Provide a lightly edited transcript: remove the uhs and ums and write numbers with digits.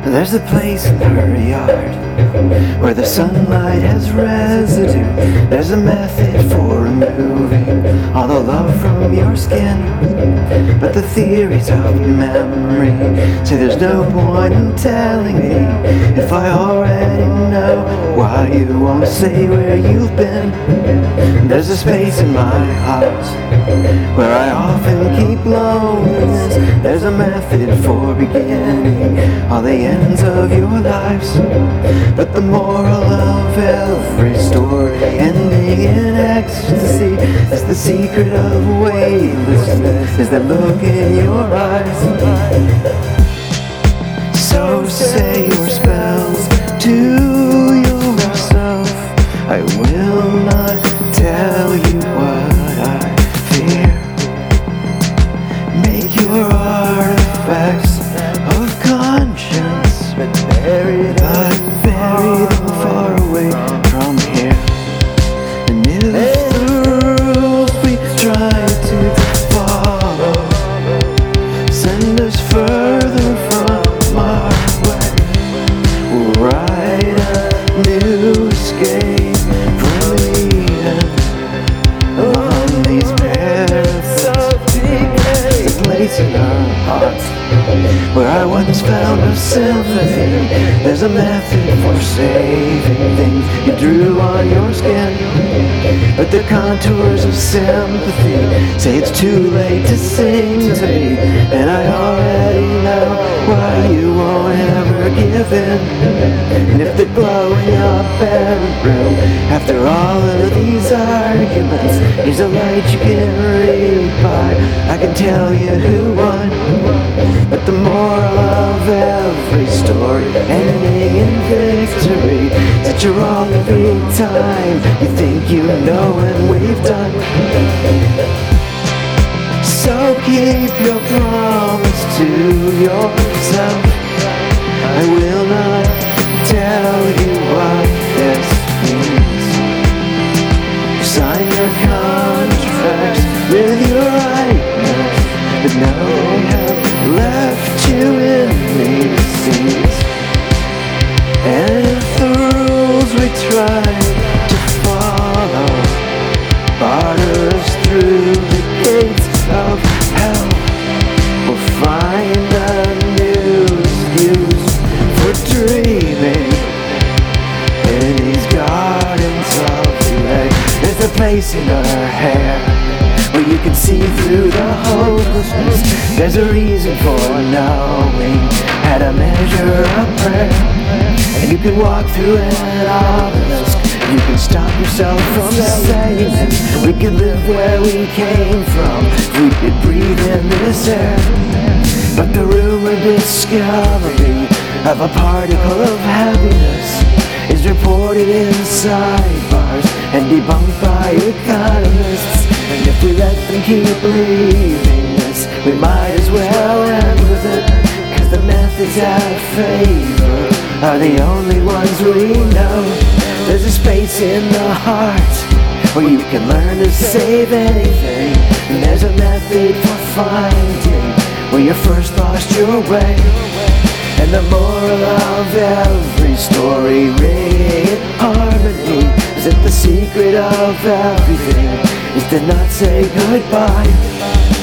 There's a place in her yard where the sunlight has residue. There's a method for removing all the love from your skin. But the theories of memory say there's no point in telling me if I already know why you won't say where you've been. There's a space in my heart where I often keep loneliness. There's a method for beginning all the ends of your lives. But the moral of every story ending in ecstasy is the secret of weightlessness, is that look in your eyes. So say your spells to yourself. I will not tell you what I fear. Make your artifacts of conscience, but bury them far away from here. And if the rules we try to follow send us further from our way, we'll write a new escape from Eden along these paths of decay. The place in our hearts where I once found a sympathy. There's a method for saving things you drew on your skin. But the contours of sympathy say it's too late to sing to me, and I already know why you won't ever give in. And if the glowing up bedroom after all of these arguments is a light you can read by, I can tell you who won. But the moral of every story ending in victory is that you're wrong every time you think you know what we've done. So keep your promise to yourself. I will not tell you what this means. Sign your contracts with your rightness, but now they have left you in these seas. And if the rules we try to follow barter us through the gates of hell, we'll find a new excuse for dreaming in these gardens of delay. There's a place in her hair where you can see through the hopelessness. There's a reason for knowing how to measure a prayer, and you can walk through an obelisk. You can stop yourself from saying it. We could live where we came from if we could breathe in this air. But the rumored discovery of a particle of happiness is reported in sidebars and debunked by economists. And if we let them keep believing this, we might as well end with it, 'cause the methods out of favor are the only ones we know. There's a space in the heart where you can learn to save anything, and there's a method for finding where you first lost your way. And the moral of every story ringing in harmony is that the secret of everything is to not say goodbye.